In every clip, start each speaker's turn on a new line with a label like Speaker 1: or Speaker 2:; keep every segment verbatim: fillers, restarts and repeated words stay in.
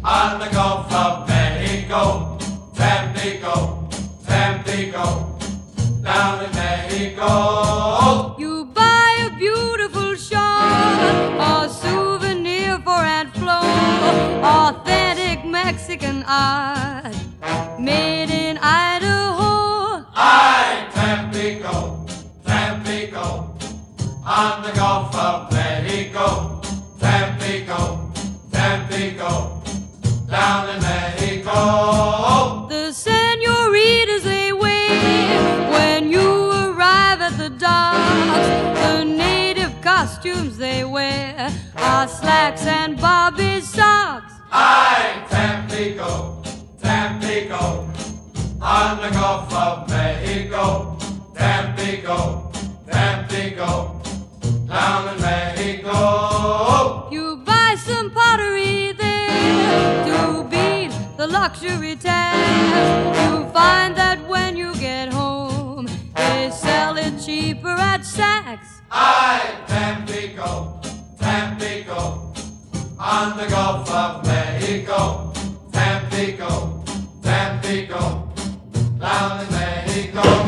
Speaker 1: on the Gulf of Mexico, Tampico, Tampico, down in Mexico.
Speaker 2: You buy a beautiful shawl, a souvenir for Aunt Flo, authentic Mexican art, made in Idaho.
Speaker 1: Ay, Tampico, Tampico, on the Gulf of Mexico, Tampico, Tampico, down in Mexico.
Speaker 2: The senoritas they wave when you arrive at the docks. The native costumes they wear are slacks and bobby socks.
Speaker 1: Ay, Tampico, Tampico, on the Gulf of Mexico, Tampico, Tampico, down in Mexico.
Speaker 2: You buy some pottery there to beat the luxury tax. You find that when you get home, they sell it cheaper at Saks.
Speaker 1: Ay, Tampico, Tampico, on the Gulf of Mexico, Tampico, Tampico, down in Mexico.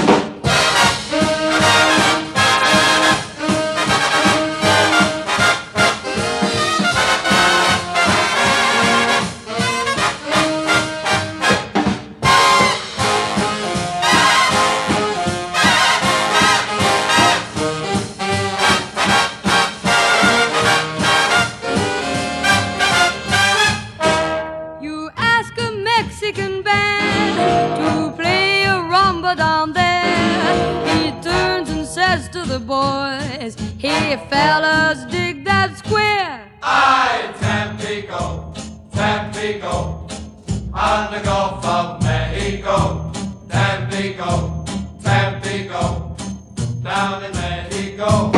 Speaker 2: Mexican band to play a rumba down there. He turns and says to the boys, "Hey fellas, dig that square."
Speaker 1: Ay, Tampico, Tampico, on the Gulf of Mexico, Tampico, Tampico, down in Mexico.